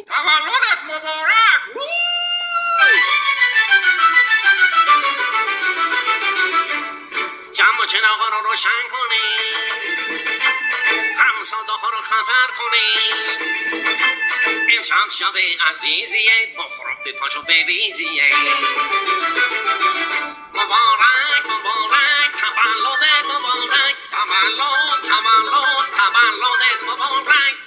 تولدت مبارک. جمع و چراغا رو روشن کنید، همساده ها رو خبر کنید. امشب شب عزیزیه، بخور بپاش و بریزیه. مبارک مبارک تولدت مبارک، تولد تولد تولدت مبارک.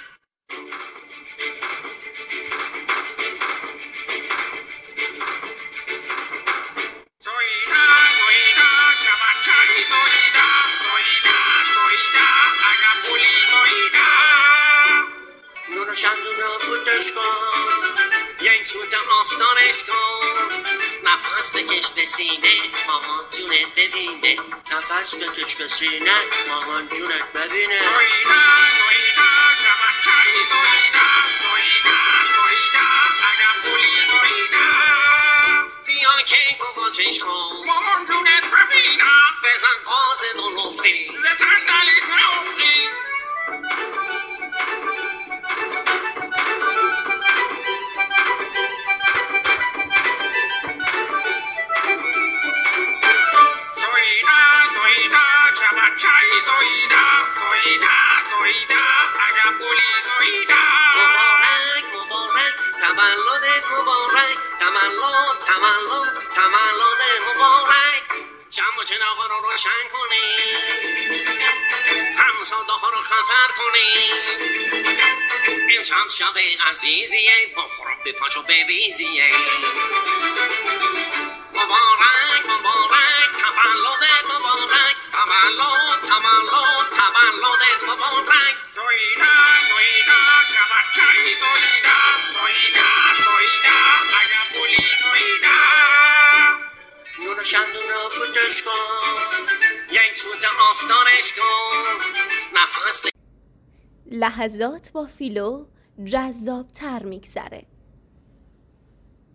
زویدا زویدا چمچری زویدا، زویدا زویدا اگر بولی زویدا. نور شمدون را فوتش کن، یک سوت آفتانش کن. نفس بکش به سینه، مامان جونت ببینه. نفس بکش به سینه، مامان جونت ببینه. زویدا زویدا چمچری زویدا، زویدا زویدا اگر بولی زویدا. بیا کیک و قاچش کن، مامان جونت ببینم. بزن باز دلوفتی، ز صندلیت نافتی. زویدا زویدا چمچری زویدا، زویدا زویدا اگر بولی زویدا. مبارک مبارک تولدت مبارک، تولد تولد تولدت مبارک. شمع و چراغا رو روشن کنید، همساده ها رو خبر کنید. امشب شب عزیزیه، بخور بپاش و بریزیه. مبارک مبارک تولدت مبارک، تولد تولد تولدت مبارک. زویدا زویدا چمچری زویدا، زویدا زویدا اگر بولی زویدا. نور شمدون را فوتش کن، یک سوت آفتانش کن. نفس لحظات با فیلو جذاب‌تر می‌گذره.